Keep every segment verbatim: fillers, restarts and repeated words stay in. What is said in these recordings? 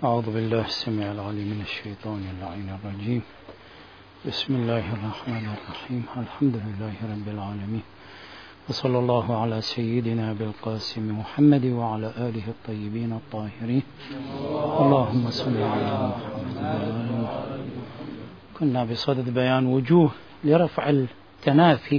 أعوذ بالله السميع العليم من الشيطان اللعين الرجيم. بسم الله الرحمن الرحيم. الحمد لله رب العالمين، وصلى الله على سيدنا بالقاسم محمد وعلى آله الطيبين الطاهرين. اللهم صل على محمد. كنا بصدد بيان وجوه لرفع التنافي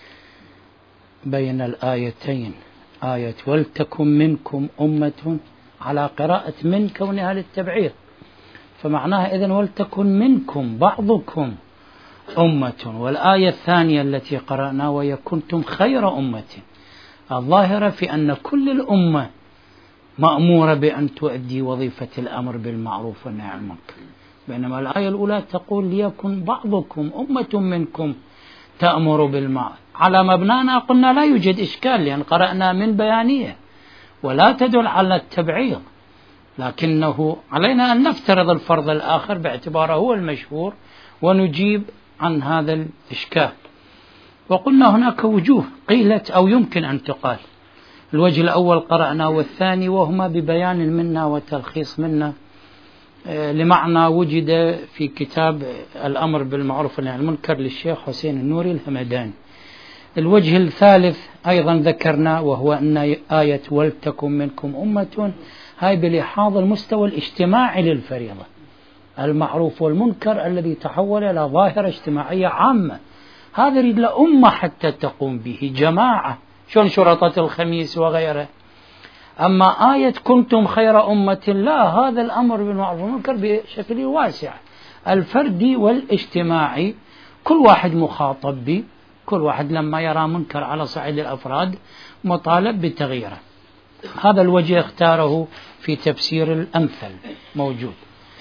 بين الآيتين، آية ولتكن منكم أمة على قراءة من كونها للتبعير، فمعناها إذن ولتكن منكم بعضكم أمة، والآية الثانية التي قرأنا وهي كنتم خير أمة، الظاهرة في أن كل الأمة مأمورة بأن تؤدي وظيفة الأمر بالمعروف والنهي عن المنكر، بينما الآية الأولى تقول ليكن بعضكم أمة منكم تأمر بالمعروف. على مبنانا قلنا لا يوجد إشكال، لأن قرأنا من بيانية ولا تدل على التبعيض، لكنه علينا أن نفترض الفرض الآخر باعتباره هو المشهور ونجيب عن هذا الإشكال. وقلنا هناك وجوه قيلت أو يمكن أن تقال. الوجه الأول قرأنا، والثاني وهما ببيان منا وتلخيص منا لمعنى وجد في كتاب الأمر بالمعروف والنهي عن المنكر للشيخ حسين النوري الهمداني. الوجه الثالث أيضا ذكرنا، وهو أن آية ولتكن منكم أمة هاي بلحاظ المستوى الاجتماعي للفريضة، المعروف والمنكر الذي تحول إلى ظاهرة اجتماعية عامة، هذا يريد لأمة حتى تقوم به، جماعة شون شرطة الخميس وغيره. أما آية كنتم خير أمة لا، هذا الأمر بالمعروف والمنكر بشكل واسع الفردي والاجتماعي، كل واحد مخاطب به، كل واحد لما يرى منكر على صعيد الأفراد مطالب بتغييره. هذا الوجه اختاره في تفسير الأمثل موجود.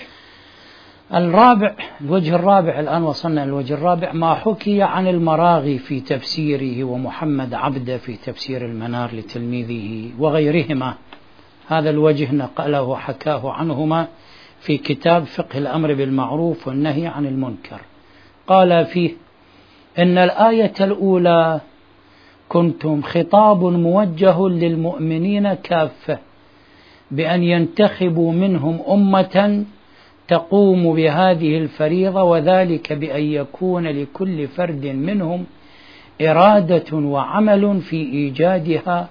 الرابع، الوجه الرابع، الآن وصلنا الوجه الرابع، ما حكي عن المراغي في تفسيره ومحمد عبده في تفسير المنار لتلميذه وغيرهما. هذا الوجه نقله وحكاه عنهما في كتاب فقه الأمر بالمعروف والنهي عن المنكر. قال فيه إن الآية الأولى كنتم خطاب موجه للمؤمنين كافة بأن ينتخبوا منهم أمة تقوم بهذه الفريضة، وذلك بأن يكون لكل فرد منهم إرادة وعمل في إيجادها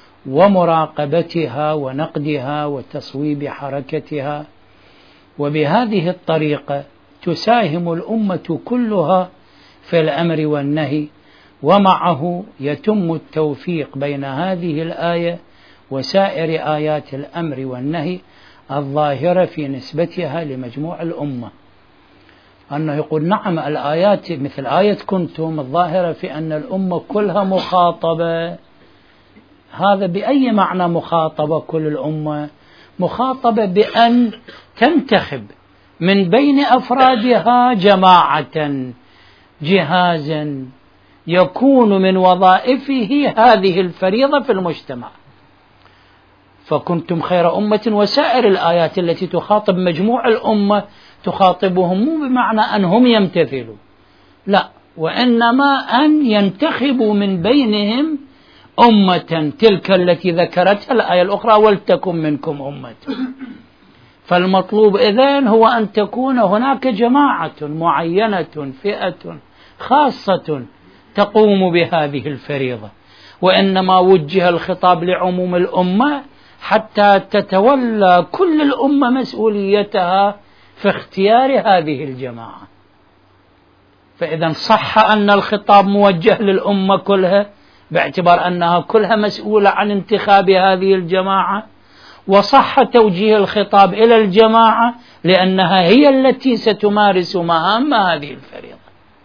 ومراقبتها ونقدها وتصويب حركتها، وبهذه الطريقة تساهم الأمة كلها في الأمر والنهي، ومعه يتم التوفيق بين هذه الآية وسائر آيات الأمر والنهي الظاهرة في نسبتها لمجموع الأمة. أنه يقول نعم الآيات مثل آية كنتم الظاهرة في أن الأمة كلها مخاطبة. هذا بأي معنى مخاطبة كل الأمة؟ مخاطبة بأن تنتخب من بين أفرادها جماعة، جهازا يكون من وظائفه هذه الفريضة في المجتمع. فكنتم خير أمة، وسائر الآيات التي تخاطب مجموع الأمة تخاطبهم مو بمعنى أنهم يمتثلوا، لا، وإنما أن ينتخبوا من بينهم أمة، تلك التي ذكرتها الآية الأخرى ولتكن منكم أمة. فالمطلوب إذن هو أن تكون هناك جماعة معينة، فئة خاصة تقوم بهذه الفريضة، وإنما وجه الخطاب لعموم الأمة حتى تتولى كل الأمة مسؤوليتها في اختيار هذه الجماعة. فإذا صح أن الخطاب موجه للأمة كلها باعتبار أنها كلها مسؤولة عن انتخاب هذه الجماعة، وصح توجيه الخطاب إلى الجماعة لأنها هي التي ستمارس مهام هذه الفريضة.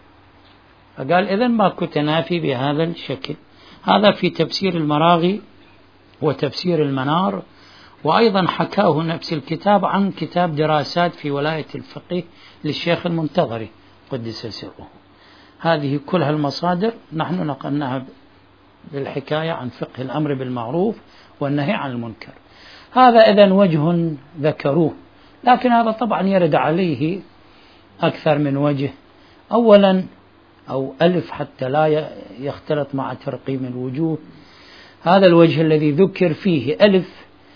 فقال إذن ماكو تنافي بهذا الشكل. هذا في تفسير المراغي وتفسير المنار. وأيضا حكاه نفس الكتاب عن كتاب دراسات في ولاية الفقيه للشيخ المنتظري قدس سره. هذه كلها المصادر نحن نقلناها للحكاية عن فقه الأمر بالمعروف والنهي عن المنكر. هذا إذن وجه ذكروه، لكن هذا طبعا يرد عليه أكثر من وجه. أولا أو ألف حتى لا يختلط مع ترقيم الوجوه، هذا الوجه الذي ذكر فيه ألف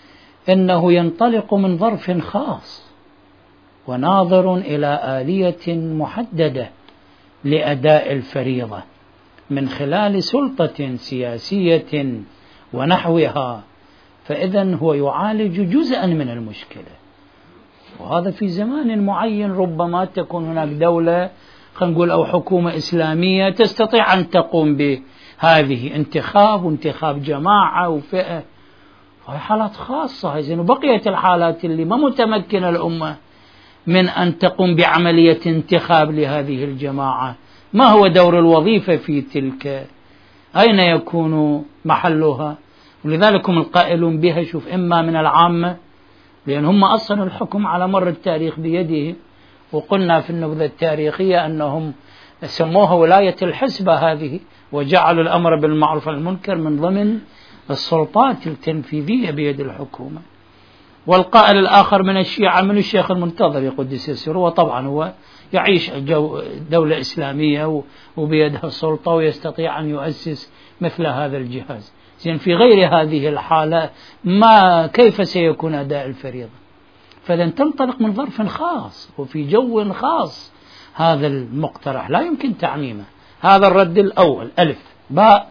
إنه ينطلق من ظرف خاص وناظر إلى آلية محددة لأداء الفريضة من خلال سلطة سياسية ونحوها، فإذن هو يعالج جزءا من المشكلة، وهذا في زمان معين ربما تكون هناك دولة خلينا نقول أو حكومة إسلامية تستطيع أن تقوم بهذه انتخاب وانتخاب جماعة وفئة، وهي حالات خاصة. إذن وبقية الحالات اللي ما متمكنة الأمة من أن تقوم بعملية انتخاب لهذه الجماعة، ما هو دور الوظيفة في تلك؟ أين يكون محلها؟ ولذلك هم القائلون بها شوف إما من العامة، لأن هم أصلا الحكم على مر التاريخ بيده، وقلنا في النبذة التاريخية أنهم سموها ولاية الحسبة هذه، وجعلوا الأمر بالمعروف والمنكر من ضمن السلطات التنفيذية بيد الحكومة. والقائل الآخر من الشيعة من الشيخ المنتظر يقدس سره، وطبعا هو يعيش جو دولة إسلامية وبيدها السلطة ويستطيع أن يؤسس مثل هذا الجهاز. زين في غير هذه الحالة ما كيف سيكون أداء الفريضة؟ فإذا تنطلق من ظرف خاص وفي جو خاص، هذا المقترح لا يمكن تعميمه. هذا الرد الأول. ألف. باء.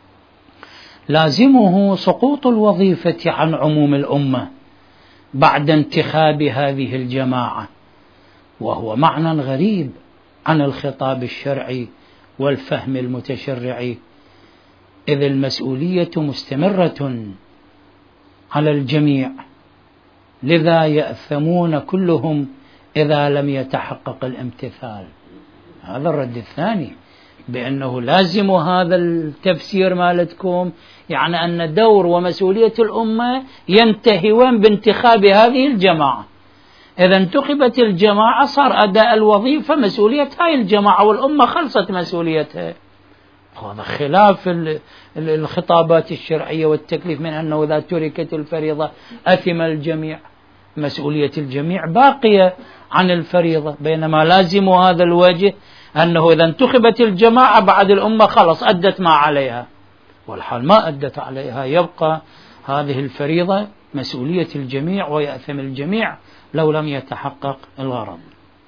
لازمه سقوط الوظيفة عن عموم الأمة بعد انتخاب هذه الجماعة، وهو معنى غريب عن الخطاب الشرعي والفهم المتشرعي، إذ المسؤولية مستمرة على الجميع، لذا يأثمون كلهم إذا لم يتحقق الامتثال. هذا الرد الثاني، بأنه لازم هذا التفسير مالتكم يعني أن دور ومسؤولية الأمة ينتهي وين؟ بانتخاب هذه الجماعة. إذا انتخبت الجماعة صار أداء الوظيفة مسؤولية هاي الجماعة، والأمة خلصت مسؤوليتها. هذا خلاف الخطابات الشرعية والتكليف من أنه إذا تركت الفريضة أثم الجميع. مسؤولية الجميع باقية عن الفريضة، بينما لازم هذا الوجه أنه إذا انتخبت الجماعة بعد الأمة خلص أدت ما عليها، والحال ما أدت عليها، يبقى هذه الفريضة مسؤولية الجميع ويأثم الجميع لو لم يتحقق الغرض.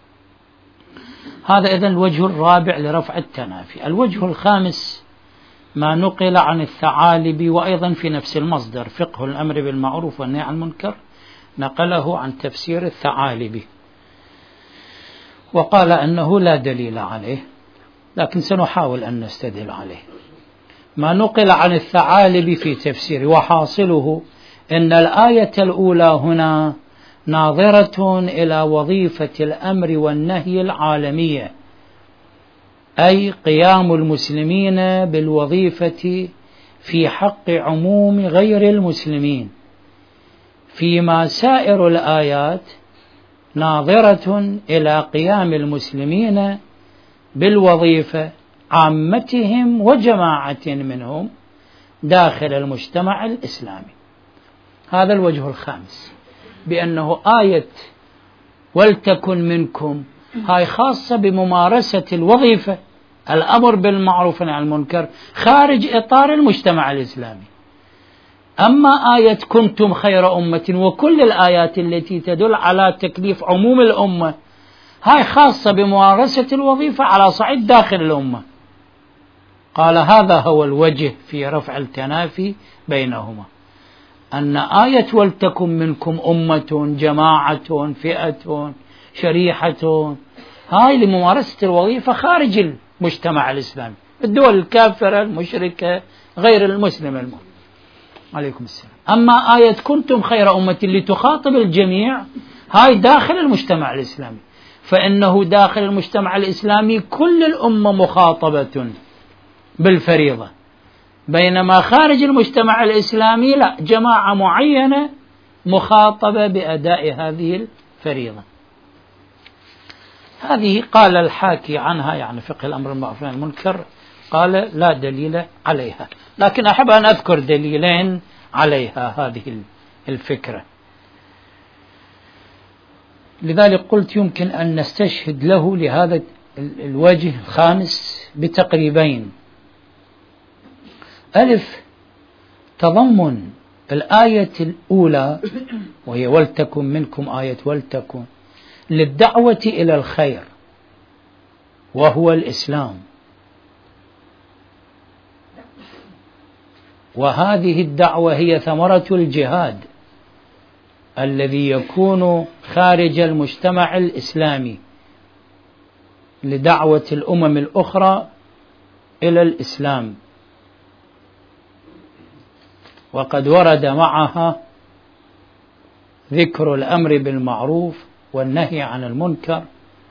هذا إذن الوجه الرابع لرفع التنافي. الوجه الخامس ما نقل عن الثعالبي، وأيضا في نفس المصدر فقه الأمر بالمعروف والنهي عن المنكر، نقله عن تفسير الثعالبي وقال أنه لا دليل عليه، لكن سنحاول أن نستدل عليه. ما نقل عن الثعالبي في تفسيره، وحاصله أن الآية الأولى هنا ناظرة إلى وظيفة الأمر والنهي العالمية، أي قيام المسلمين بالوظيفة في حق عموم غير المسلمين، فيما سائر الآيات ناظرة إلى قيام المسلمين بالوظيفة عامتهم وجماعة منهم داخل المجتمع الإسلامي. هذا الوجه الخامس، بأنه آية ولتكن منكم هاي خاصة بممارسة الوظيفة الأمر بالمعروف والنهي عن المنكر خارج إطار المجتمع الإسلامي. أما آية كنتم خير أمة وكل الآيات التي تدل على تكليف عموم الأمة هاي خاصة بممارسة الوظيفة على صعيد داخل الأمة. قال هذا هو الوجه في رفع التنافي بينهما، أن آية ولتكن منكم أمة جماعة فئة شريحة هاي لممارسة الوظيفة خارج المجتمع الإسلامي، الدول الكافرة المشركة غير المسلم المؤمن. عليكم السلام. أما آية كنتم خير أمة اللي تخاطب الجميع هاي داخل المجتمع الإسلامي، فإنه داخل المجتمع الإسلامي كل الأمة مخاطبة بالفريضة، بينما خارج المجتمع الإسلامي لا، جماعة معينة مخاطبة بأداء هذه الفريضة. هذه قال الحاكي عنها يعني فقه الأمر بالمعروف والنهي عن المنكر قال لا دليل عليها، لكن أحب أن أذكر دليلين عليها هذه الفكرة. لذلك قلت يمكن أن نستشهد له لهذا الوجه الخامس بتقريبين. ألف، تضمن الآية الأولى وهي ولتكن منكم آية ولتكن للدعوة إلى الخير وهو الإسلام، وهذه الدعوة هي ثمرة الجهاد الذي يكون خارج المجتمع الإسلامي لدعوة الأمم الأخرى إلى الإسلام، وقد ورد معها ذكر الأمر بالمعروف والنهي عن المنكر،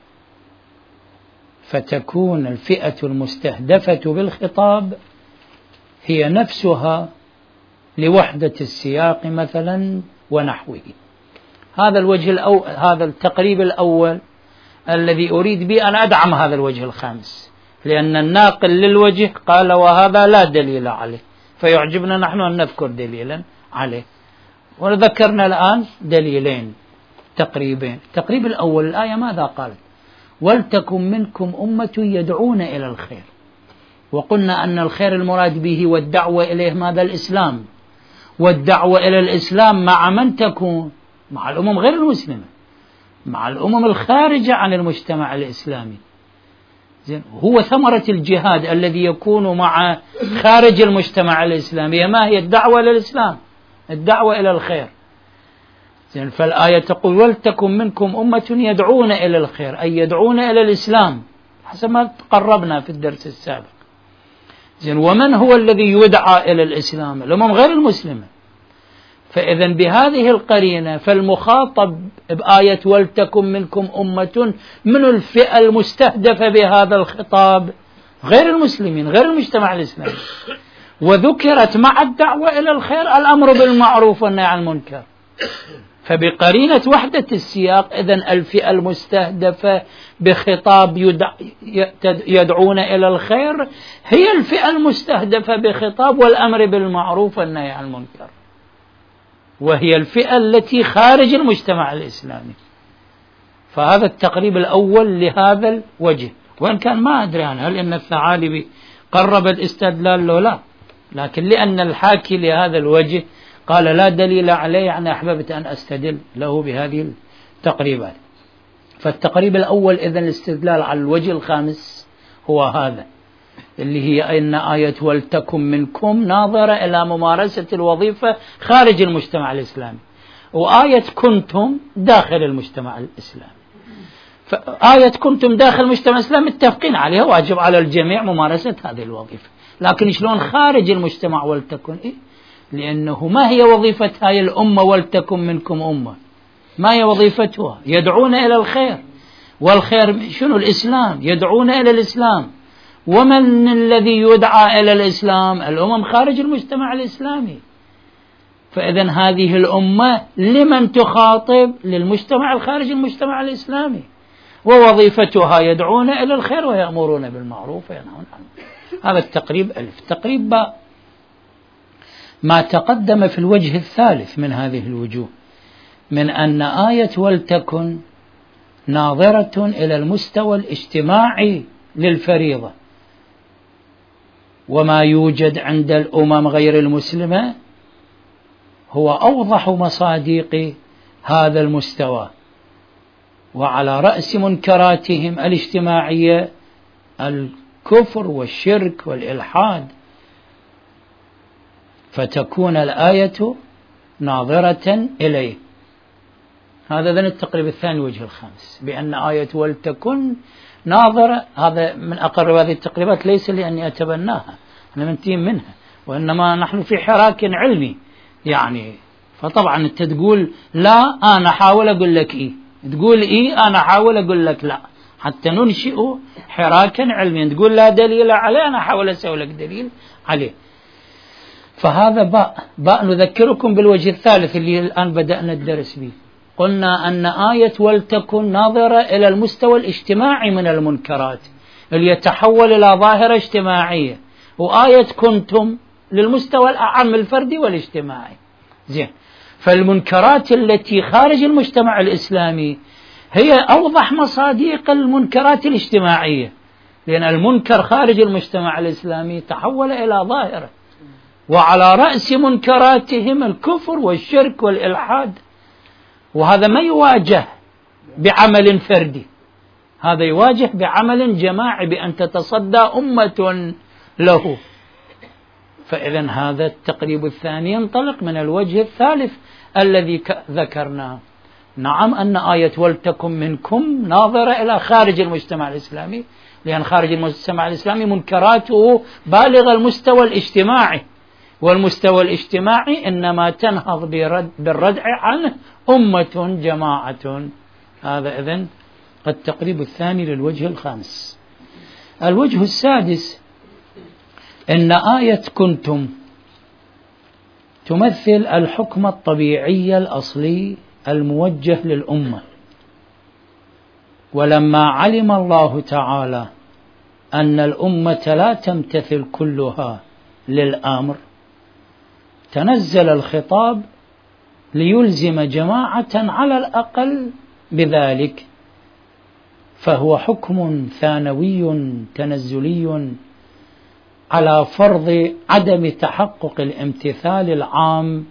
فتكون الفئة المستهدفة بالخطاب هي نفسها لوحدة السياق مثلا ونحوه. هذا الوجه الأول، هذا التقريب الأول الذي أريد به أن أدعم هذا الوجه الخامس، لأن الناقل للوجه قال وهذا لا دليل عليه، فيعجبنا نحن أن نذكر دليلا عليه، وذكرنا الآن دليلين تقريبين. التقريب الأول الآية ماذا قالت؟ ولتكن منكم أمة يدعون إلى الخير، وقلنا أن الخير المراد به والدعوة إليه ماذا؟ الإسلام، والدعوة إلى الإسلام مع من تكون؟ مع الأمم غير المسلمة، مع الأمم الخارجة عن المجتمع الإسلامي. زين، هو ثمرة الجهاد الذي يكون مع خارج المجتمع الإسلامي. ما هي الدعوة إلى الإسلام؟ الدعوة إلى الخير. زين، فالآية تقول ولتكن منكم أمة يدعون إلى الخير، أي يدعون إلى الإسلام حسب ما قربنا في الدرس السابق. زين، ومن هو الذي يدعى إلى الإسلام؟ الأمم غير المسلمة. فإذا بهذه القرينة فالمخاطب بآية ولتكن منكم أمة من الفئة المستهدفة بهذا الخطاب غير المسلمين، غير المجتمع الإسلامي، وذكرت مع الدعوة إلى الخير الأمر بالمعروف والنهي عن المنكر. فبقرينة وحدة السياق إذن الفئة المستهدفة بخطاب يدعون إلى الخير هي الفئة المستهدفة بخطاب والأمر بالمعروف والنهي عن المنكر، وهي الفئة التي خارج المجتمع الإسلامي. فهذا التقريب الأول لهذا الوجه، وإن كان ما أدري عنه هل إن الثعالبي قرب الاستدلال له لا، لكن لأن الحاكي لهذا الوجه قال لا دليل عليه، أنا أحببت أن أستدل له بهذه التقريبات. فالتقريب الأول إذن الاستدلال على الوجه الخامس هو هذا، اللي هي أن آية ولتكن منكم ناظرة إلى ممارسة الوظيفة خارج المجتمع الإسلامي، وآية كنتم داخل المجتمع الإسلامي. فآية كنتم داخل المجتمع الإسلامي متفقين عليها، واجب على الجميع ممارسة هذه الوظيفة، لكن شلون خارج المجتمع ولتكن؟ إيه؟ لأنه ما هي وظيفة هاي الأمة ولتكن منكم أمة؟ ما هي وظيفتها؟ يدعون إلى الخير، والخير شنو؟ الإسلام، يدعون إلى الإسلام. ومن الذي يدعى إلى الإسلام؟ الأمم خارج المجتمع الإسلامي. فإذن هذه الأمة لمن تخاطب؟ للمجتمع الخارج المجتمع الإسلامي، ووظيفتها يدعون إلى الخير ويأمرون بالمعروف وينهون عن المنكر. هذا التقريب ألف. تقريب باء ما تقدم في الوجه الثالث من هذه الوجوه، من أن آية ولتكن ناظرة إلى المستوى الاجتماعي للفريضة، وما يوجد عند الأمم غير المسلمة هو أوضح مصادق هذا المستوى، وعلى رأس منكراتهم الاجتماعية الكفر والشرك والإلحاد. فتكون الآية ناظرة إليه. هذا ذن التقريب الثاني وجه الخامس، بأن آية ولتكن ناظرة. هذا من أقرب هذه التقريبات، ليس لأني أتبناها، أنا منتين منها، وإنما نحن في حراك علمي يعني. فطبعا أنت تقول لا، أنا أحاول أقول لك إيه، تقول إيه، أنا أحاول أقول لك لا، حتى ننشئ حراكا علميا. تقول لا دليل عليه، أنا أحاول أسوي لك دليل عليه. فهذا باء باء نذكركم بالوجه الثالث اللي الآن بدأنا الدرس به. قلنا أن آية ولتكن ناظرة إلى المستوى الاجتماعي من المنكرات اللي يتحول إلى ظاهرة اجتماعية، وآية كنتم للمستوى الأعم الفردي والاجتماعي. زين، فالمنكرات التي خارج المجتمع الإسلامي هي أوضح مصادق المنكرات الاجتماعية، لأن المنكر خارج المجتمع الإسلامي تحول إلى ظاهرة وعلى رأس منكراتهم الكفر والشرك والإلحاد، وهذا ما يواجه بعمل فردي، هذا يواجه بعمل جماعي بأن تتصدى أمة له. فإذن هذا التقريب الثاني ينطلق من الوجه الثالث الذي ذكرناه. نعم أن آية ولتكن منكم ناظرة إلى خارج المجتمع الإسلامي، لأن خارج المجتمع الإسلامي منكراته بالغ المستوى الاجتماعي، والمستوى الاجتماعي إنما تنهض بالردع عنه أمة جماعة. هذا إذن التقريب الثاني للوجه الخامس. الوجه السادس إن آية كنتم تمثل الحكم الطبيعي الأصلي الموجه للأمة، ولما علم الله تعالى أن الأمة لا تمتثل كلها للأمر تنزل الخطاب ليلزم جماعة على الأقل بذلك، فهو حكم ثانوي تنزلي على فرض عدم تحقق الامتثال العام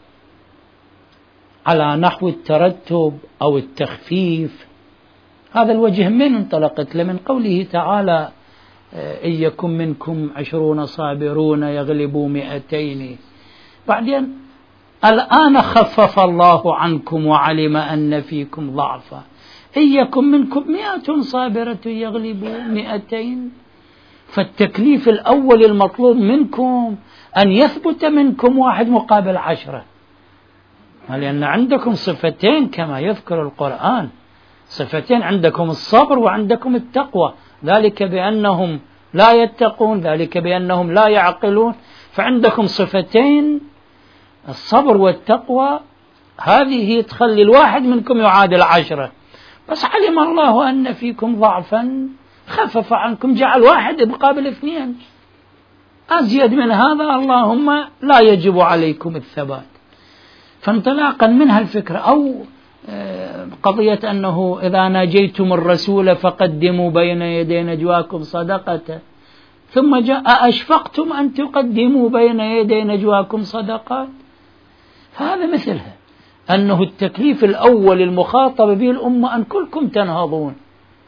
على نحو الترتب أو التخفيف. هذا الوجه من انطلقت لمن قوله تعالى إن يكن منكم عشرون صابرون يغلبوا مئتين، بعدين الآن خفف الله عنكم وعلم أن فيكم ضعفا، إن يكن منكم مئة صابرة يغلبوا مئتين. فالتكليف الأول المطلوب منكم أن يثبت منكم واحد مقابل عشرة، لأن عندكم صفتين كما يذكر القرآن، صفتين، عندكم الصبر وعندكم التقوى، ذلك بأنهم لا يتقون، ذلك بأنهم لا يعقلون، فعندكم صفتين الصبر والتقوى، هذه تخلي الواحد منكم يعادل عشرة. بس علم الله أن فيكم ضعفا خفف عنكم، جعل واحد مقابل اثنين، أزيد من هذا اللهم لا يجب عليكم الثبات. فانطلاقا منها الفكرة أو قضية أنه إذا ناجيتم الرسول فقدموا بين يدي نجواكم صدقة، ثم جاء أشفقتم أن تقدموا بين يدي نجواكم صدقات، هذا مثلها، أنه التكليف الأول المخاطب به الأمة أن كلكم تنهضون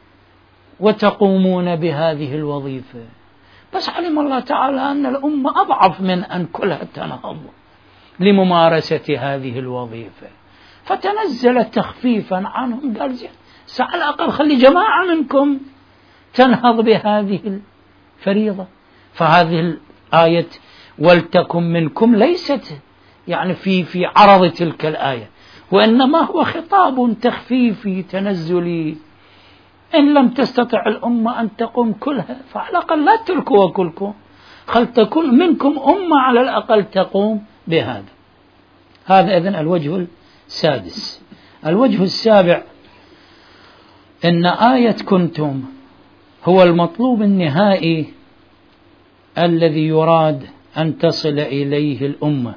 وتقومون بهذه الوظيفة، بس علم الله تعالى أن الأمة أضعف من أن كلها تنهض لممارسة هذه الوظيفة، فتنزل تخفيفا عنهم، قال زين على الأقل خلي جماعة منكم تنهض بهذه الفريضة. فهذه الآية ولتكن منكم ليست يعني في في عرض تلك الآية، وإنما هو خطاب تخفيفي تنزلي، إن لم تستطع الأمة أن تقوم كلها فعلى الأقل لا تركوا كلكم، خل تكون منكم أمة على الأقل تقوم بهذا. هذا إذن الوجه السادس. الوجه السابع إن آية كنتم هو المطلوب النهائي الذي يراد أن تصل إليه الأمة.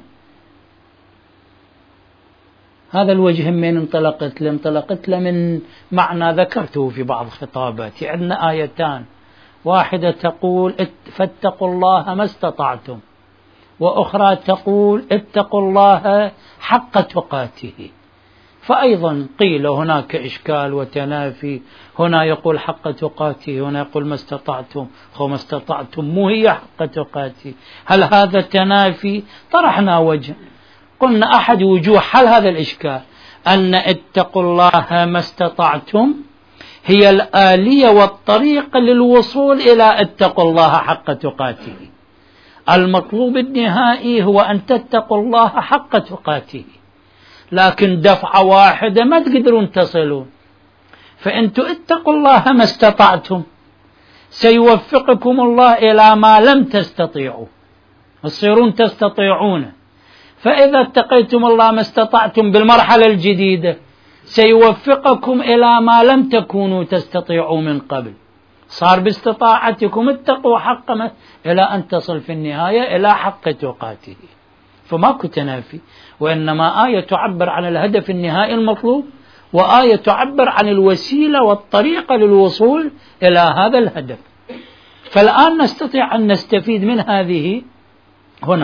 هذا الوجه من انطلقت لانطلقت لمن معنى ذكرته في بعض خطاباتي. عندنا آيتان، واحدة تقول فاتقوا الله ما استطعتم، وأخرى تقول اتقوا الله حق تقاته. فأيضا قيل هناك إشكال وتنافي، هنا يقول حق تقاته، هنا يقول ما استطعتم، هو ما استطعتم مو هي حق تقاته، هل هذا تنافي؟ طرحنا وجه، قلنا أحد وجوه حل هذا الإشكال أن اتقوا الله ما استطعتم هي الآلية والطريقة للوصول إلى اتقوا الله حق تقاته. المطلوب النهائي هو أن تتقوا الله حق تقاته، لكن دفعة واحدة ما تقدرون تصلون، فأنتم اتقوا الله ما استطعتم، سيوفقكم الله إلى ما لم تستطيعوا، تصيرون تستطيعون. فإذا اتقيتم الله ما استطعتم بالمرحلة الجديدة سيوفقكم إلى ما لم تكونوا تستطيعوا من قبل، صار باستطاعتكم اتقوا حق ما إلى أن تصل في النهاية إلى حق تقاته. فماكو تنافي، وإنما آية تعبر عن الهدف النهائي المطلوب، وآية تعبر عن الوسيلة والطريقة للوصول إلى هذا الهدف. فالآن نستطيع أن نستفيد من هذه هنا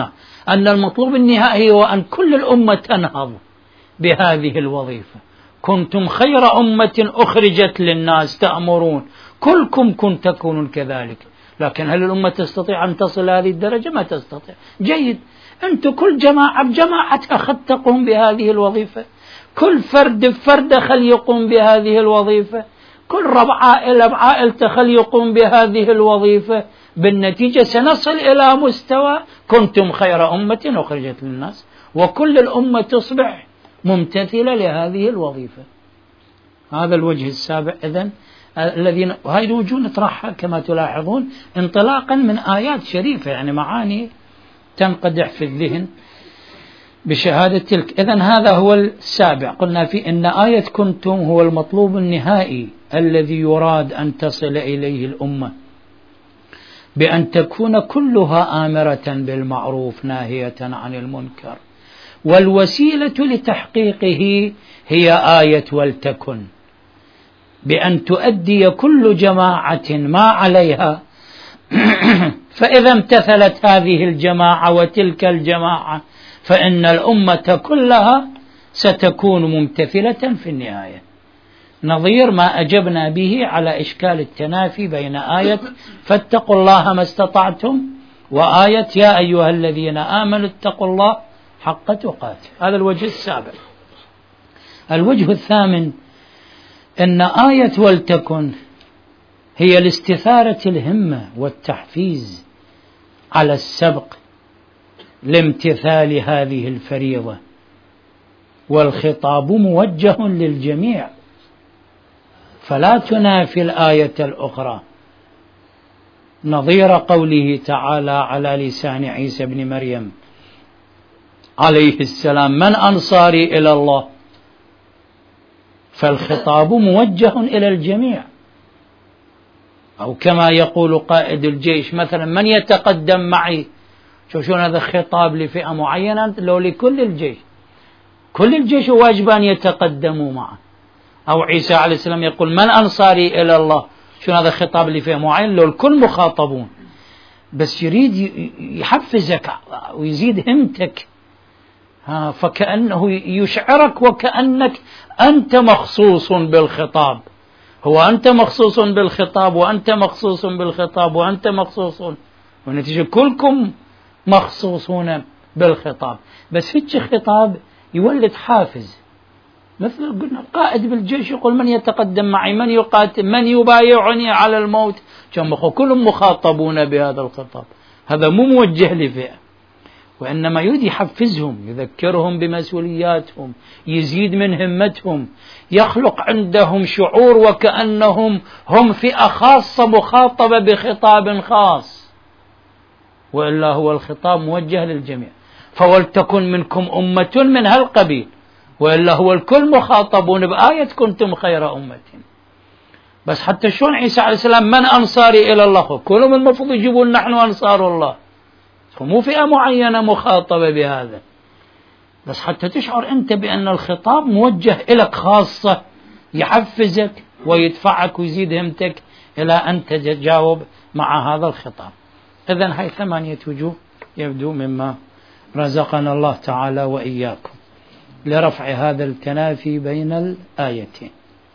أن المطلوب النهائي هو أن كل الأمة تنهض بهذه الوظيفة. كنتم خير أمة أخرجت للناس تأمرون، كلكم كن تكونون كذلك. لكن هل الأمة تستطيع أن تصل هذه الدرجة؟ ما تستطيع. جيد، أنتم كل جماعة بجماعتها خل تقوم بهذه الوظيفة، كل فرد بفرد خل يقوم بهذه الوظيفة، كل ربع عائلة بعائلته خل يقوم بهذه الوظيفة. بالنتيجة سنصل إلى مستوى كنتم خير أمة أخرجت للناس، وكل الأمة تصبح ممتثلة لهذه الوظيفة. هذا الوجه السابع إذن الذين هاي الوجوه نطرحها كما تلاحظون انطلاقا من آيات شريفة، يعني معاني تنقدح في الذهن بشهادة تلك. إذن هذا هو السابع، قلنا فيه إن آية كنتم هو المطلوب النهائي الذي يراد أن تصل إليه الأمة، بأن تكون كلها آمرة بالمعروف ناهية عن المنكر، والوسيلة لتحقيقه هي آية ولتكن، بأن تؤدي كل جماعة ما عليها. فإذا امتثلت هذه الجماعة وتلك الجماعة فإن الأمة كلها ستكون ممتثلة في النهاية، نظير ما أجبنا به على إشكال التنافي بين آية فاتقوا الله ما استطعتم وآية يا أيها الذين آمنوا اتقوا الله حق تقاته. هذا الوجه السابع. الوجه الثامن أن آية ولتكن هي لاستثارة الهمة والتحفيز على السبق لامتثال هذه الفريضة، والخطاب موجه للجميع فلا تنافي الآية الأخرى، نظير قوله تعالى على لسان عيسى بن مريم عليه السلام من أنصاري إلى الله، فالخطاب موجه إلى الجميع. أو كما يقول قائد الجيش مثلا من يتقدم معي، شوفون هذا خطاب لفئة معينة لو لكل الجيش، كل الجيش واجب أن يتقدموا معه. أو عيسى عليه السلام يقول من أنصاري إلى الله، شو هذا خطاب لفئة معينة لو الكل مخاطبون، بس يريد يحفزك ويزيد همتك، ها فكأنه يشعرك وكأنك أنت مخصوص بالخطاب. هو أنت مخصوص بالخطاب وأنت مخصوص بالخطاب وأنت مخصوص، ونتيجة كلكم مخصوصون بالخطاب. بس فيش خطاب يولد حافز، مثل قلنا قائد بالجيش يقول من يتقدم معي، من يقاتل، من يبايعني على الموت، كلهم مخاطبون بهذا الخطاب. هذا مو موجه لفئة، وإنما يريد يحفزهم، يذكرهم بمسؤولياتهم، يزيد من همتهم، يخلق عندهم شعور وكأنهم هم فئة خاصة مخاطبة بخطاب خاص، وإلا هو الخطاب موجه للجميع. فولتكن منكم أمة من هالقبيل، وإلا هو الكل مخاطبون بآية كنتم خير أمة. بس حتى شلون عيسى عليه السلام من أنصاري إلى الله، كلهم المفروض يجيبون نحن أنصار الله، فمو فئة معينة مخاطبة بهذا. بس حتى تشعر أنت بأن الخطاب موجه إليك خاصة، يحفزك ويدفعك ويزيد همتك إلى أن تجاوب مع هذا الخطاب. إذن هاي ثمانية وجوه يبدو مما رزقنا الله تعالى وإياكم لرفع هذا التنافي بين الآيتين.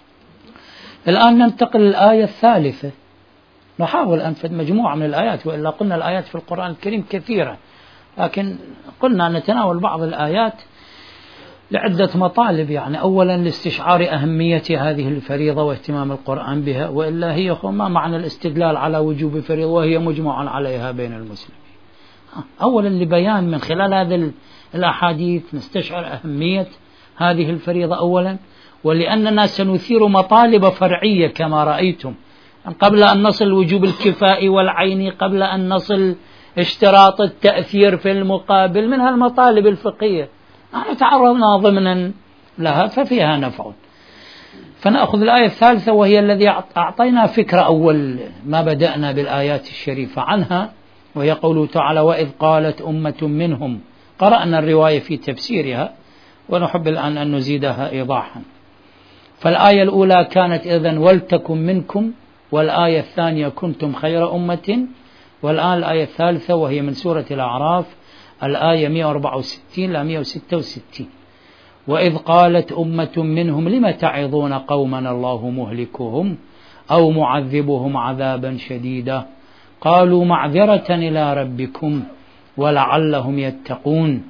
الآن ننتقل للآية الثالثة، نحاول أنفذ مجموعة من الآيات، وإلا قلنا الآيات في القرآن الكريم كثيرة، لكن قلنا نتناول بعض الآيات لعدة مطالب. يعني أولا لاستشعار أهمية هذه الفريضة واهتمام القرآن بها، وإلا هي ما معنى الاستدلال على وجوب فريضة وهي مجمع عليها بين المسلمين. أولا لبيان من خلال هذه الأحاديث نستشعر أهمية هذه الفريضة أولا، ولأننا سنثير مطالب فرعية كما رأيتم، قبل أن نصل وجوب الكفاء والعين، قبل أن نصل اشتراط التأثير في المقابل، من هالمطالب الفقهية نحن تعرضنا ضمنا لها ففيها نفع. فنأخذ الآية الثالثة وهي الذي أعطينا فكرة أول ما بدأنا بالآيات الشريفة عنها، وهي قوله تعالى وإذ قالت أمة منهم. قرأنا الرواية في تفسيرها ونحب الآن أن نزيدها إيضاحا. فالآية الأولى كانت إذن ولتكن منكم، والآية الثانية كنتم خير أمة، والآن الآية الثالثة وهي من سورة الأعراف الآية مئة وأربعة وستين إلى مئة وستة وستين. وإذ قالت أمة منهم لم تعظون قوما الله مهلكهم أو معذبهم عذابا شديدا قالوا معذرة إلى ربكم ولعلهم يتقون.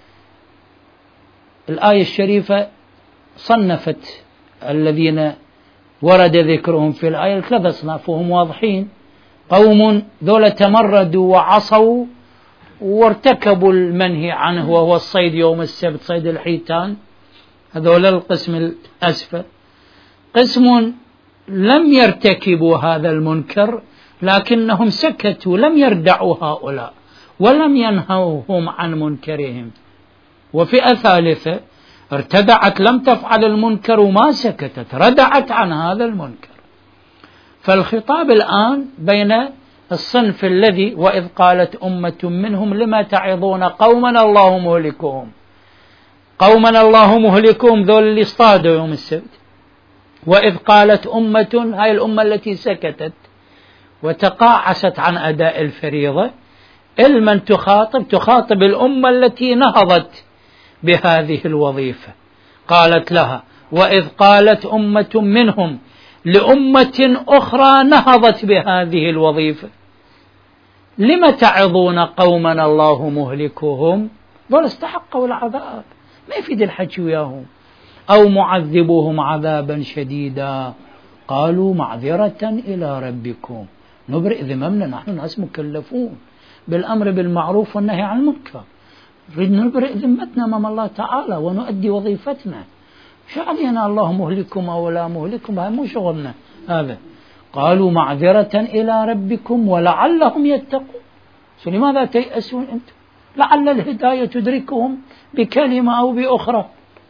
الآية الشريفة صنفت الذين ورد ذكرهم في الآية ثلاث أصناف وهم واضحين. قوم ذولا تمردوا وعصوا وارتكبوا المنهي عنه وهو الصيد يوم السبت، صيد الحيتان، هذول القسم الأسفل. قسم لم يرتكبوا هذا المنكر لكنهم سكتوا، لم يردعوا هؤلاء ولم ينهوهم عن منكرهم. وفئة ثالثة ارتدعت، لم تفعل المنكر وما سكتت، ردعت عن هذا المنكر. فالخطاب الآن بين الصنف الذي وإذ قالت أمة منهم لما تعظون قوما الله مهلكهم، قوما الله مهلكهم ذول اللي اصطادوا يوم السبت. وإذ قالت أمة، هاي الأمة التي سكتت وتقاعست عن أداء الفريضة. المن تخاطب؟ تخاطب الأمة التي نهضت بهذه الوظيفة. قالت لها وإذ قالت أمة منهم لأمة أخرى نهضت بهذه الوظيفة لم تعظون قوما الله مهلكهم، دول استحقوا العذاب، ما يفيد الحكي وياهم، أو معذبوهم عذابا شديدا قالوا معذرة إلى ربكم، نبرئ ذممنا، نحن ناس مكلفون بالأمر بالمعروف والنهي عن المنكر، نريد نبرئ ذمتنا أمام الله تعالى ونؤدي وظيفتنا. شو علينا الله مهلكم أو لا مهلكم؟ هذا مو شغلنا هذا. قالوا معذرة إلى ربكم ولعلهم يتقون. لماذا تيأسون أنتم؟ لعل الهداية تدركهم بكلمة أو بأخرى.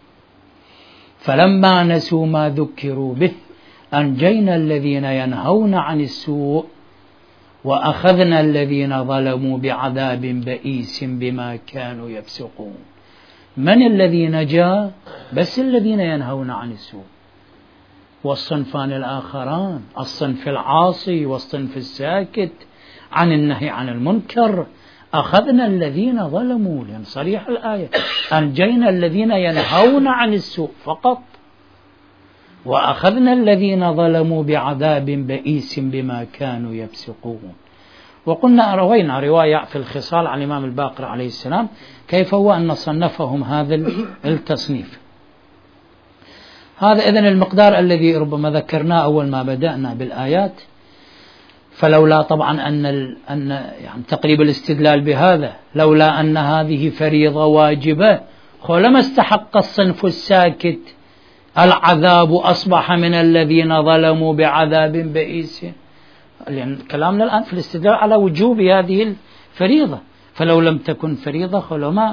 فلما نسوا ما ذكروا به أنجينا الذين ينهون عن السوء وأخذنا الذين ظلموا بعذاب بئيس بما كانوا يفسقون. من الذي نجا؟ بس الذين ينهون عن السوء. والصنفان الآخران الصنف العاصي والصنف الساكت عن النهي عن المنكر. أخذنا الذين ظلموا، لأن صريح الآية أنجينا الذين ينهون عن السوء فقط، وأخذنا الذين ظلموا بعذاب بئيس بما كانوا يفسقون. وقلنا روينا رواية في الخصال عن الإمام الباقر عليه السلام كيف هو أن صنفهم هذا التصنيف. هذا إذن المقدار الذي ربما ذكرناه أول ما بدأنا بالآيات. فلولا طبعا أن أن يعني تقريب الاستدلال بهذا، لولا أن هذه فريضة واجبة لما استحق الصنف الساكت العذاب أصبح من الذين ظلموا بعذاب بئيس. لأن كلامنا الآن في الاستدلال على وجوب هذه الفريضة، فلو لم تكن فريضة خلما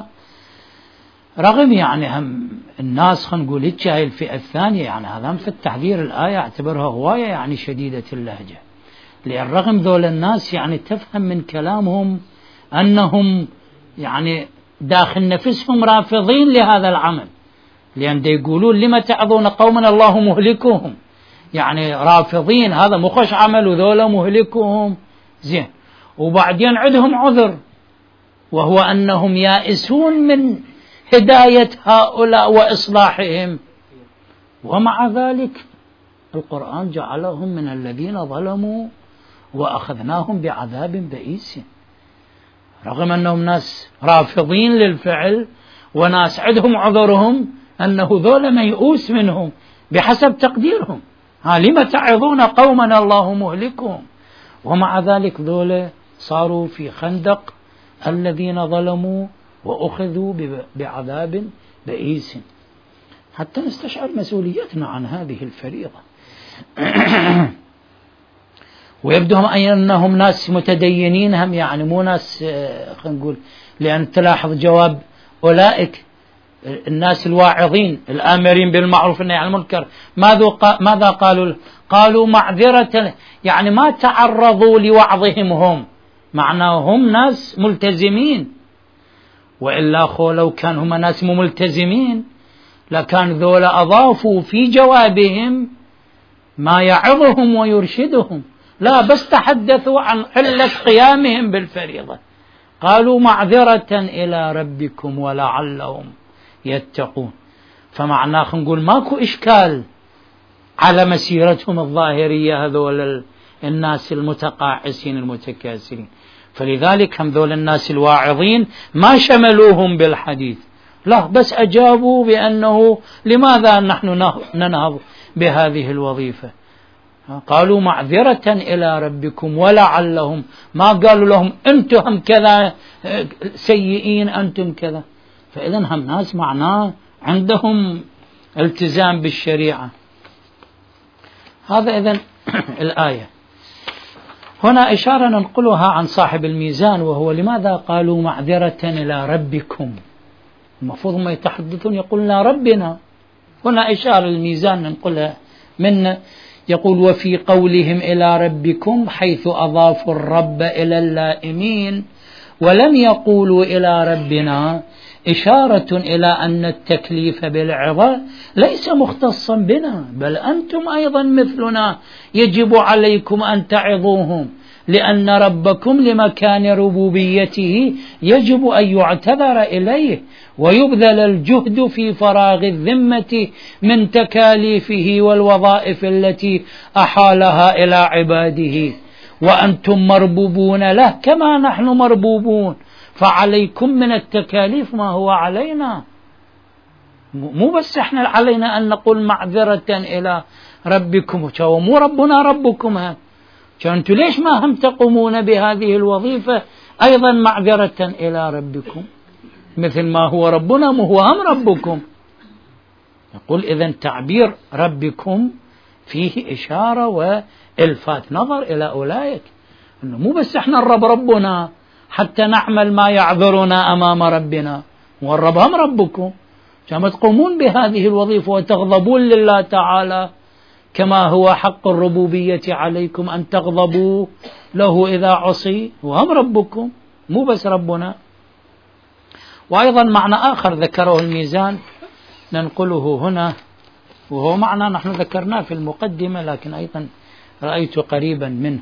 رغم يعني هم الناس خلينا نقول هيك هاي الفئة الثانية، يعني هذا في التحذير الآية اعتبرها هواية يعني شديدة اللهجة، لأن رغم ذول الناس يعني تفهم من كلامهم أنهم يعني داخل نفسهم رافضين لهذا العمل، لأن يقولون لما تعظون قوما الله مهلكهم، يعني رافضين هذا مخش عمل وذولا مهلكهم زين. وبعدين عندهم عذر وهو أنهم يائسون من هداية هؤلاء وإصلاحهم، ومع ذلك القرآن جعلهم من الذين ظلموا وأخذناهم بعذاب بئيس، رغم أنهم ناس رافضين للفعل وناس عندهم عذرهم أنه ذولا ميؤوس منهم بحسب تقديرهم. ها لما تعظون قوما الله مهلكهم، ومع ذلك ذولا صاروا في خندق الذين ظلموا وأخذوا بعذاب بئيس، حتى نستشعر مسؤوليتنا عن هذه الفريضة. ويبدو أنهم ناس متدينين هم، يعني مو ناس خلينا نقول، لأن تلاحظ جواب أولئك الناس الواعظين الآمرين بالمعروف والنهي عن المنكر ماذا قالوا؟ قالوا معذرة، يعني ما تعرضوا لوعظهم هم، معناه هم ناس ملتزمين، وإلا خو لو كان هم ناس ملتزمين لكان ذولا أضافوا في جوابهم ما يعظهم ويرشدهم، لا بس تحدثوا عن علة قيامهم بالفريضة، قالوا معذرة إلى ربكم ولعلهم يتقون. فمعناه خلينا نقول ماكو إشكال على مسيرتهم الظاهرية هذول الناس المتقاعسين المتكاسلين. فلذلك هم ذول الناس الواعظين ما شملوهم بالحديث، لا، بس أجابوا بأنه لماذا نحن ننهض بهذه الوظيفة. قالوا معذرة إلى ربكم ولعلهم، ما قالوا لهم أنتم كذا سيئين أنتم كذا. فإذن هم ناس معناه عندهم التزام بالشريعة. هذا إذن الآية. هنا إشارة ننقلها عن صاحب الميزان، وهو لماذا قالوا معذرة إلى ربكم؟ المفروض ما يتحدثون يقولون ربنا. هنا إشارة الميزان ننقلها من يقول وفي قولهم إلى ربكم حيث أضافوا الرب إلى اللائمين ولم يقولوا إلى ربنا، إشارة إلى أن التكليف بالعظة ليس مختصا بنا، بل أنتم أيضا مثلنا يجب عليكم أن تعظوهم، لأن ربكم لمكان ربوبيته يجب أن يعتذر إليه ويبذل الجهد في فراغ الذمة من تكاليفه والوظائف التي أحالها إلى عباده، وأنتم مربوبون له كما نحن مربوبون، فعليكم من التكاليف ما هو علينا. مو بس احنا علينا أن نقول معذرة إلى ربكم، مو ربنا ربكم، ها أنتم ليش ما هم تقومون بهذه الوظيفة أيضا معذرة إلى ربكم مثل ما هو ربنا مو هو هم ربكم. يقول إذن تعبير ربكم فيه إشارة وإلفات نظر إلى أولئك، أنه مو بس احنا الرب ربنا حتى نعمل ما يعذرنا أمام ربنا، والرب هم ربكم، كما تقومون بهذه الوظيفة وتغضبون لله تعالى كما هو حق الربوبية عليكم أن تغضبوا له إذا عصي، وهم ربكم مو بس ربنا. وأيضا معنى آخر ذكره الميزان ننقله هنا، وهو معنى نحن ذكرناه في المقدمة لكن أيضا رأيت قريبا منه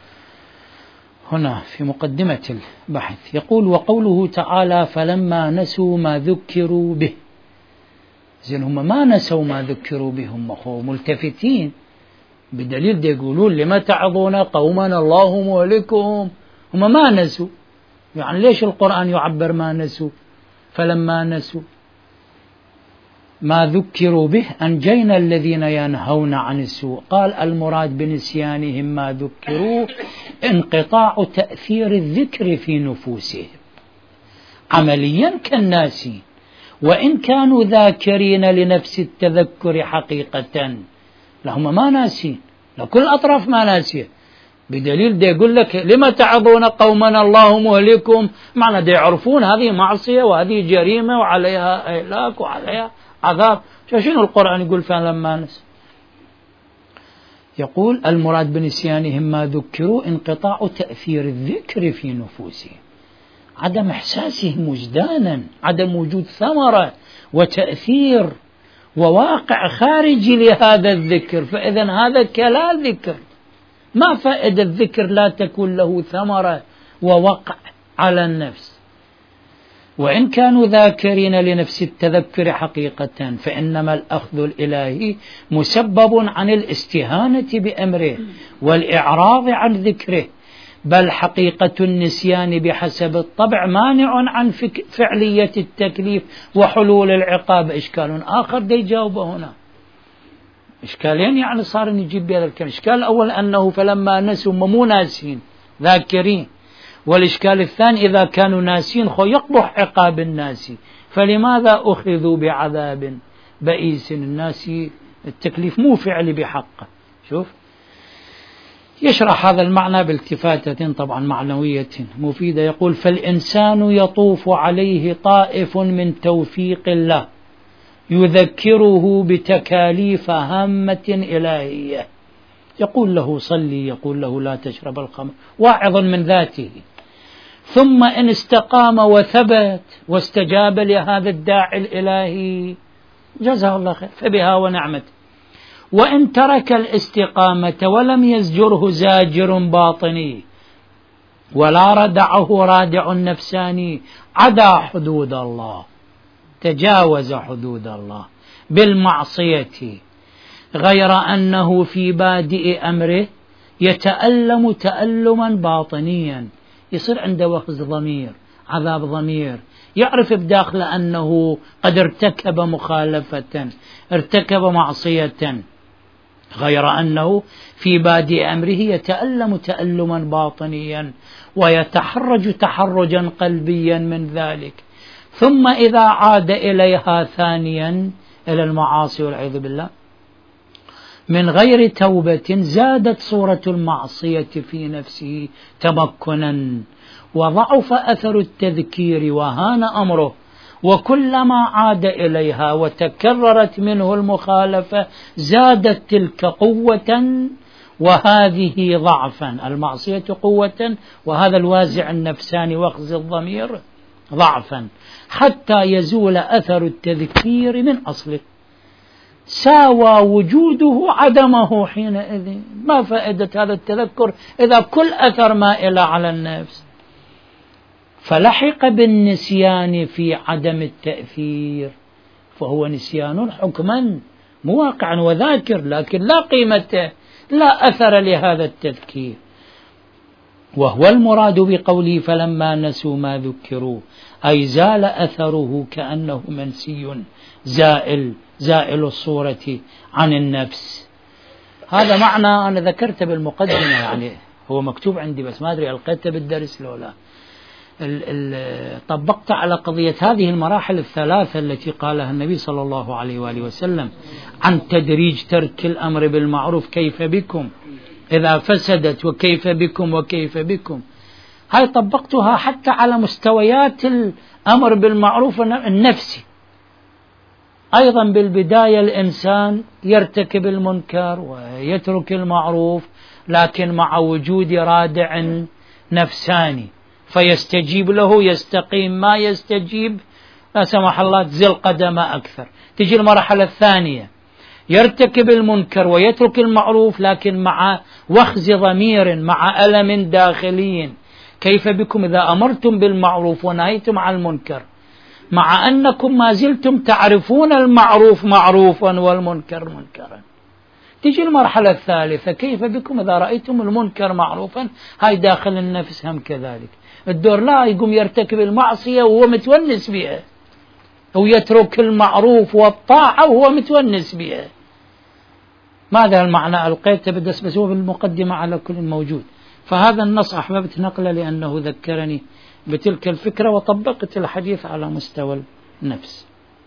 هنا في مقدمة البحث. يقول وقوله تعالى فلما نسوا ما ذكروا به، زين هم ما نسوا ما ذكروا به، هم ملتفتين بدليل دي يقولون لما تعظون قوما الله مهلكهم، هم ما نسوا. يعني ليش القرآن يعبر ما نسوا؟ فلما نسوا ما ذكروا به أنجينا الذين ينهون عن السوء. قال المراد بنسيانهم ما ذكروا انقطاع تأثير الذكر في نفوسهم عمليا كالناسين، وإن كانوا ذاكرين لنفس التذكر حقيقة، لهم ما ناسين، لكل الأطراف ما ناسية، بدليل دي يقول لك لما تعظون قومنا الله مهلكهم، معنى دي يعرفون هذه معصية وهذه جريمة وعليها إهلاك وعليها عذاب. شنو القرآن يقول فلما نسوا؟ يقول المراد بنسيانهم ما ذكروا انقطاع تأثير الذكر في نفوسهم، عدم إحساسهم وجدانا، عدم وجود ثمرة وتأثير وواقع خارجي لهذا الذكر. فإذا هذا كلا ذكر، ما فائدة الذكر لا تكون له ثمرة ووقع على النفس. وإن كانوا ذاكرين لنفس التذكر حقيقة فإنما الأخذ الإلهي مسبب عن الاستهانة بأمره والإعراض عن ذكره، بل حقيقة النسيان بحسب الطبع مانع عن فعلية التكليف وحلول العقاب. إشكال آخر دي جاوبه هنا، إشكالين يعني صار نجيب بهذا الكلام. الإشكال الأول أنه فلما نسوا مو ناسين ذاكرين، والإشكال الثاني إذا كانوا ناسين خو يقبح عقاب الناس، فلماذا أخذوا بعذاب بئيس؟ الناس التكليف مو فعلي بحقه. شوف يشرح هذا المعنى بالتفاتة طبعا معنوية مفيدة. يقول فالإنسان يطوف عليه طائف من توفيق الله يذكره بتكاليف هامة إلهية، يقول له صلي، يقول له لا تشرب الخمر، واعظ من ذاته، ثم إن استقام وثبت واستجاب لهذا الداعي الإلهي جزاه الله خير فبها ونعمت، وإن ترك الاستقامة ولم يزجره زاجر باطني ولا ردعه رادع نفساني، عدا حدود الله، تجاوز حدود الله بالمعصية، غير أنه في بادئ أمره يتألم تألما باطنيا، يصير عنده وخز ضمير، عذاب ضمير، يعرف بداخله أنه قد ارتكب مخالفة، ارتكب معصية، غير أنه في بادئ أمره يتألم تألما باطنيا ويتحرج تحرجا قلبيا من ذلك. ثم إذا عاد إليها ثانيا، إلى المعاصي والعياذ بالله، من غير توبة، زادت صورة المعصية في نفسه تمكنا، وضعف أثر التذكير وهان أمره، وكلما عاد إليها وتكررت منه المخالفة زادت تلك قوة وهذه ضعفا. المعصية قوة، وهذا الوازع النفساني وخز الضمير ضعفا، حتى يزول أثر التذكير من أصله. ساوى وجوده عدمه حينئذ. ما فائدة هذا التذكر إذا كل أثر مائل على النفس؟ فلحق بالنسيان في عدم التأثير، فهو نسيان حكما مواقعا وذاكر، لكن لا قيمة، لا أثر لهذا التذكير. وهو المراد بقوله فلما نسوا ما ذكروا، أي زال أثره كأنه منسي زائل، زائل الصورة عن النفس. هذا معنى أنا ذكرت بالمقدمة، يعني هو مكتوب عندي بس ما أدري ألقيته بالدرس لو لا. طبقت على قضية هذه المراحل الثلاثة التي قالها النبي صلى الله عليه وآله وسلم عن تدريج ترك الأمر بالمعروف، كيف بكم إذا فسدت، وكيف بكم وكيف بكم. هاي طبقتها حتى على مستويات الأمر بالمعروف النفسي. أيضا بالبداية الإنسان يرتكب المنكر ويترك المعروف، لكن مع وجود رادع نفساني فيستجيب له، يستقيم. ما يستجيب لا سمح الله تزل قدمه أكثر. تجي المرحلة الثانية، يرتكب المنكر ويترك المعروف، لكن مع وخز ضمير، مع ألم داخلي. كيف بكم إذا أمرتم بالمعروف ونهيتم عن المنكر، مع أنكم ما زلتم تعرفون المعروف معروفا والمنكر منكرا. تجي المرحلة الثالثة، كيف بكم إذا رأيتم المنكر معروفا. هاي داخل النفس هم كذلك. الدور لا يقوم يرتكب المعصية وهو متونس بها، أو يترك المعروف والطاعة وهو متونس بها. ماذا المعنى؟ ألقيته بدس بس هو بالمقدمة على كل موجود. فهذا النص أحببت نقله لأنه ذكرني بتلك الفكرة، وطبقت الحديث على مستوى النفس.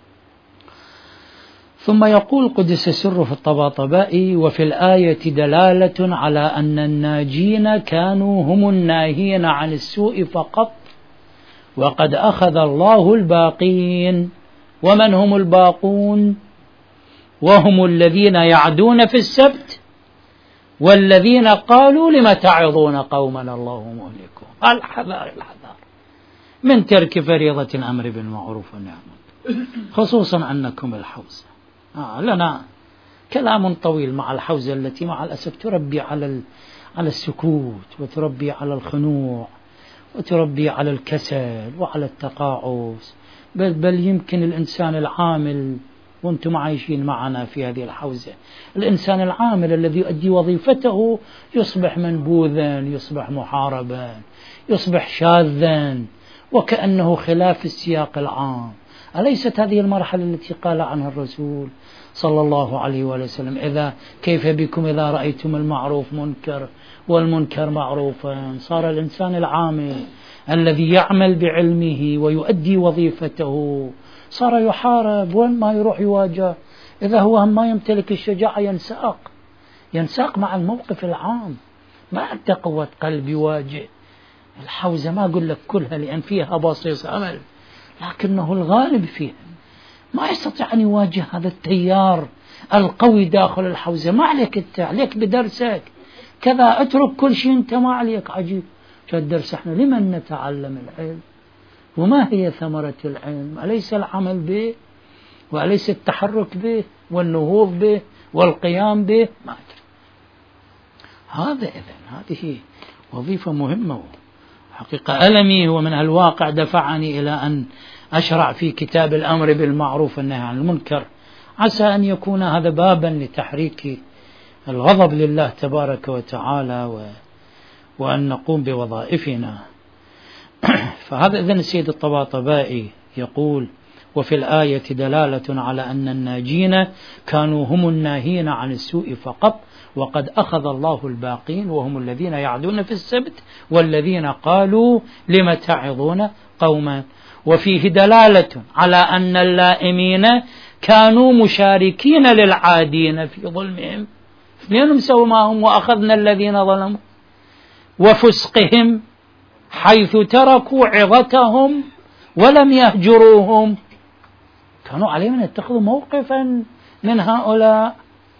ثم يقول قدس سره في الطباطبائي: وفي الآية دلالة على أن الناجين كانوا هم الناهين عن السوء فقط، وقد أخذ الله الباقين. ومن هم الباقون؟ وهم الذين يعدون في السبت، والذين قالوا لم تعظون قوما الله مهلكهم. الحذار الحذار من ترك فريضة الأمر بالمعروف والنهي، خصوصا أنكم الحوزة. آه لنا كلام طويل مع الحوزة التي مع الأسف تربي على على السكوت، وتربي على الخنوع، وتربي على الكسل وعلى التقاعس. بل, بل يمكن الإنسان العامل، وأنتم عايشين معنا في هذه الحوزة، الإنسان العامل الذي يؤدي وظيفته يصبح منبوذا، يصبح محاربا، يصبح شاذا، وكأنه خلاف السياق العام. أليست هذه المرحلة التي قال عنها الرسول صلى الله عليه وسلم: إذا كيف بكم إذا رأيتم المعروف منكر والمنكر معروفا؟ صار الإنسان العامل الذي يعمل بعلمه ويؤدي وظيفته صار يحارب، وين ما يروح يواجه. إذا هو ما يمتلك الشجاعة ينساق ينساق مع الموقف العام، ما عنده قوة قلب يواجه الحوزة. ما أقول لك كلها لأن فيها بصيص أمل، لكنه الغالب فيها ما يستطيع أن يواجه هذا التيار القوي داخل الحوزة. ما عليك أنت، عليك بدرسك كذا، اترك كل شيء أنت ما عليك. عجيب شو الدرس؟ احنا لمن نتعلم العلم؟ وما هي ثمرة العلم؟ أليس العمل به، وأليس التحرك به، والنهوض به، والقيام به؟ ما أدري. هذا إذن هذه وظيفة مهمة، حقيقة ألمي هو من الواقع دفعني إلى أن أشرع في كتاب الأمر بالمعروف والنهي عن المنكر، عسى أن يكون هذا بابا لتحريك الغضب لله تبارك وتعالى و... وأن نقوم بوظائفنا. فهذا إذن السيد الطباطبائي يقول: وفي الآية دلالة على أن الناجين كانوا هم الناهين عن السوء فقط، وقد أخذ الله الباقين وهم الذين يعدون في السبت والذين قالوا لم تعظون قوما. وفيه دلالة على أن اللائمين كانوا مشاركين للعادين في ظلمهم، اثنين سووا معهم وأخذنا الذين ظلموا، وفسقهم حيث تركوا عظتهم ولم يهجروهم، كانوا عليهم أن يتخذوا موقفا من هؤلاء.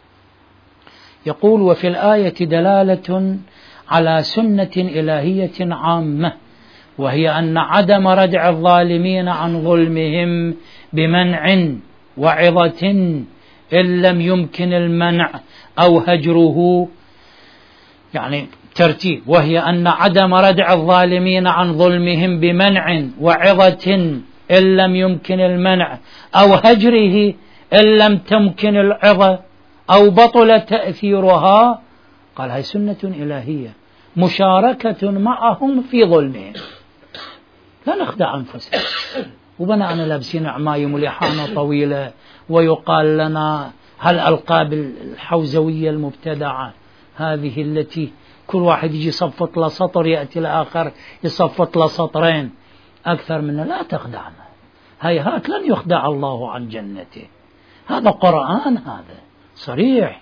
يقول: وفي الآية دلالة على سنة إلهية عامة، وهي أن عدم ردع الظالمين عن ظلمهم بمنع وعظة إن لم يمكن المنع أو هجره، يعني ترتيب، وهي أن عدم ردع الظالمين عن ظلمهم بمنع وعظة إن لم يمكن المنع أو هجره إن لم تمكن العظة أو بطل تأثيرها، قال هاي سنة إلهية، مشاركة معهم في ظلمهم، لا نخدع أنفسنا وبناءنا لابسين عمايم ولحانة طويلة ويقال لنا هالألقاب الحوزوية المبتدعة هذه التي كل واحد يجي يصفط له سطر يأتي الآخر يصفط له سطرين أكثر منه. لا تخدعنا، هيهات لن يخدع الله عن جنته، هذا قرآن، هذا صريح.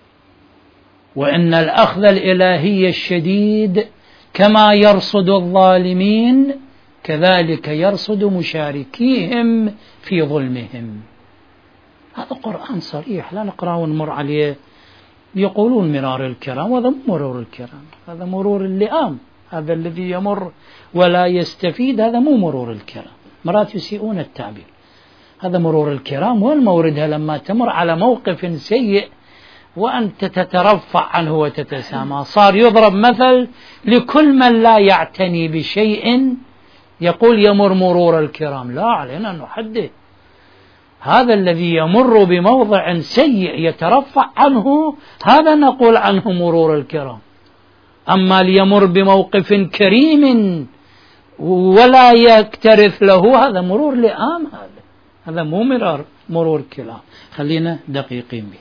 وإن الأخذ الإلهي الشديد كما يرصد الظالمين كذلك يرصد مشاركيهم في ظلمهم، هذا قرآن صريح لا نقرأ ونمر عليه. يقولون مرار الكرام، وهذا مو مرور الكرام، هذا مرور اللئام، هذا الذي يمر ولا يستفيد، هذا مو مرور الكرام، مرات يسيئون التعبير. هذا مرور الكرام وين موردها؟ لما تمر على موقف سيء وأنت تترفع عنه وتتسامى. صار يضرب مثل لكل من لا يعتني بشيء يقول يمر مرور الكرام، لا، علينا أن نحدد هذا الذي يمر بموضع سيء يترفع عنه، هذا نقول عنه مرور الكرام. أما ليمر بموقف كريم ولا يكترث له، هذا مرور لئام، هذا هذا مو مرار مرور كرام. خلينا دقيقين به.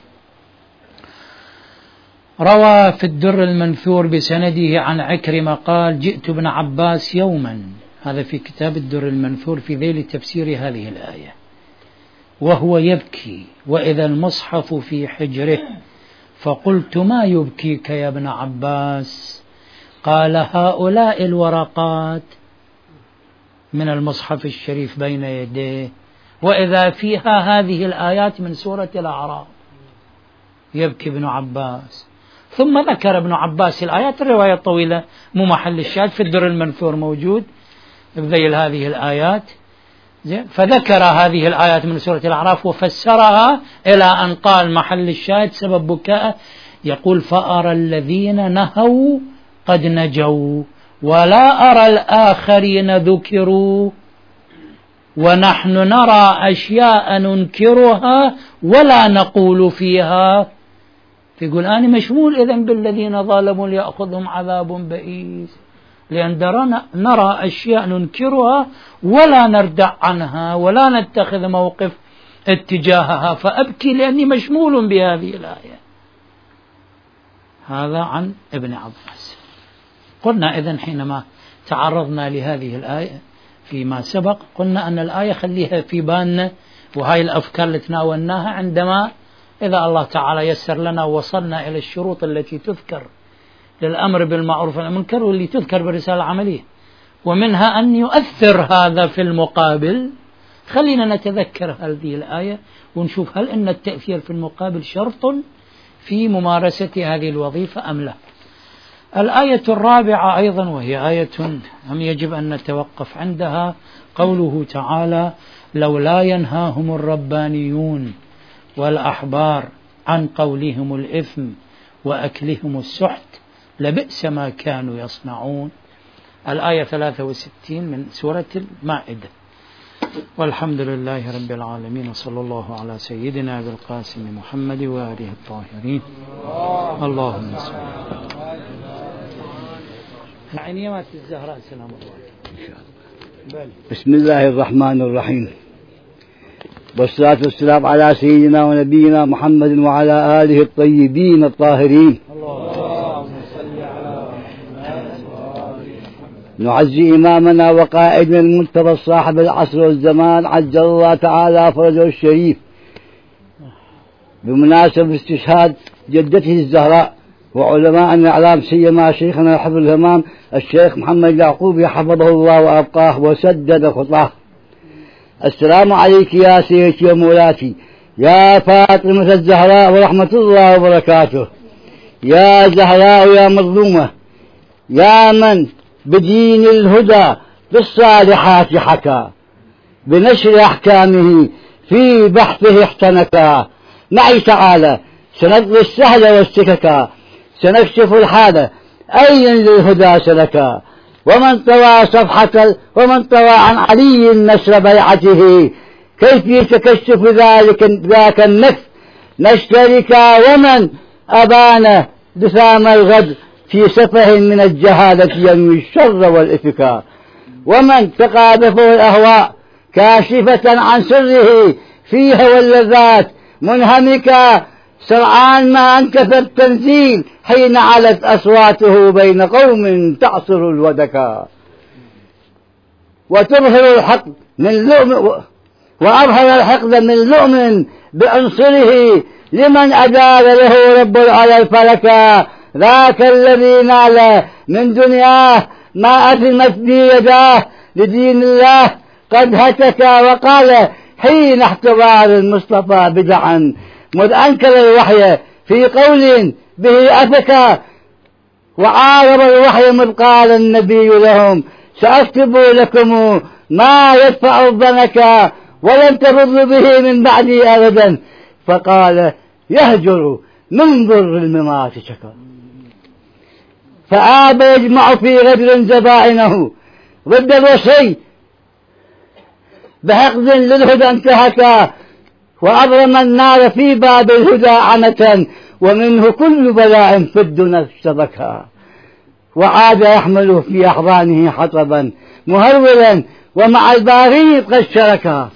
روى في الدر المنثور بسنده عن عكرمة قال: جئت ابن عباس يوما، هذا في كتاب الدر المنثور في ذيل تفسير هذه الآية، وهو يبكي وإذا المصحف في حجره، فقلت: ما يبكيك يا ابن عباس؟ قال: هؤلاء الورقات من المصحف الشريف بين يديه، وإذا فيها هذه الآيات من سورة الأعراف. يبكي ابن عباس، ثم ذكر ابن عباس الآيات، الرواية الطويلة مو محل الشاهد، في الدر المنثور موجود بذيل هذه الآيات، فذكر هذه الآيات من سورة الأعراف وفسرها إلى أن قال محل الشاهد سبب بكاء، يقول: فأرى الذين نهوا قد نجوا ولا أرى الآخرين ذكروا ونحن نرى أشياء ننكرها ولا نقول فيها. يقول أنا مشمول إذن بالذين ظلموا ليأخذهم عذاب بئيس، لأن نرى أشياء ننكرها ولا نردع عنها ولا نتخذ موقف اتجاهها، فأبكي لأني مشمول بهذه الآية. هذا عن ابن عباس. قلنا إذن حينما تعرضنا لهذه الآية فيما سبق، قلنا أن الآية خليها في بالنا، وهاي الأفكار اللي تناولناها عندما إذا الله تعالى يسر لنا وصلنا إلى الشروط التي تذكر للأمر بالمعروف والنهي عن المنكر واللي تذكر بالرسالة العملية، ومنها أن يؤثر هذا في المقابل. خلينا نتذكر هذه الآية ونشوف هل أن التأثير في المقابل شرط في ممارسة هذه الوظيفة أم لا. الآية الرابعة أيضا، وهي آية هم يجب أن نتوقف عندها، قوله تعالى: لولا ينهاهم الربانيون والأحبار عن قولهم الإثم وأكلهم السحت لبئس ما كانوا يصنعون. الآية ثلاثة وستين من سورة المائدة. والحمد لله رب العالمين، وصلى الله على سيدنا أبي القاسم محمد وآله الطاهرين. اللهم صل على الزهراء. سلام الله. بسم الله الرحمن الرحيم، والصلاة والسلام على سيدنا ونبينا محمد وعلى آله الطيبين الطاهرين. نعزي إمامنا وقائدنا المنتظر صاحب العصر والزمان عجل الله تعالى فرجه الشريف بمناسبة استشهاد جدته الزهراء وعلماء الإعلام، سيما شيخنا حفظ الهمام الشيخ محمد يعقوب حفظه الله وأبقاه وسدد خطاه. السلام عليك يا سيدتي ومولاتي يا فاطمة الزهراء ورحمة الله وبركاته. يا زهراء يا مظلومة، يا من بدين الهدى بالصالحات حكى، بنشر أحكامه في بحثه احتنكا. معي تعالى سنقضي السهل والسككا، سنكشف الحالة أين للهدى سلكا. ومن طوى صفحة ومن طوى عن علي نشر بيعته، كيف يتكشف ذلك ذاك النكف نشتركا. ومن أبان دثام الغد في سفه من الجهالة ينوي الشر والإفكار. ومن تقاذفه الأهواء كاشفة عن سره فيها واللذات منهمكا، سرعان ما انكثر التنزيل حين علت أصواته بين قوم تعصر الودكا. وتظهر الحقد من لؤم وأظهر الحقد من لؤم بعنصره، لمن أدار له رب على الفلكا. ذاك الذي نال من دنياه ما أثمت به يداه، لدين الله قد هتكا. وقال حين احتضار المصطفى بدعا مذ أنكر الوحي في قول به أفكا. وعارض الوحي مذ قال النبي لهم سأكتب لكم ما يدفع الضنكا، ولن تفضوا به من بعدي أبدا. فقال يهجر من ضر الممات شكا. فآب يجمع في غدر زبائنه ضد الوصي بحقد للهدى انتهكا. وأضرم النار في باب الهدى عنة، ومنه كل بلاء في الدنيا اشتبكا. وعاد يحمل في أحضانه حطبا مهرولا، ومع الباغي قد شركا.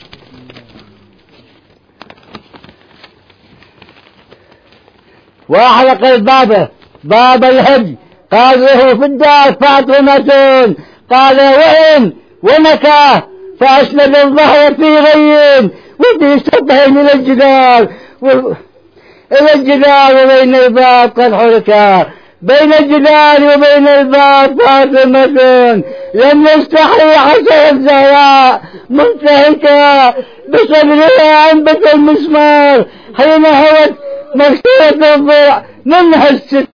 وأحرق الباب باب الهج، قال له في الدار فاطمة، قال وإن ونكا، فأسند الظهر في غي وفي سطحين إلى الجدار إلى الجدار وبين الباب قد حركا. بين الجدار وبين الباب فاطمة لم يستحي حسن الزهراء منتهكا، بصدرها أنبت المسمار حين هوت مكسورة الضلع منها الست.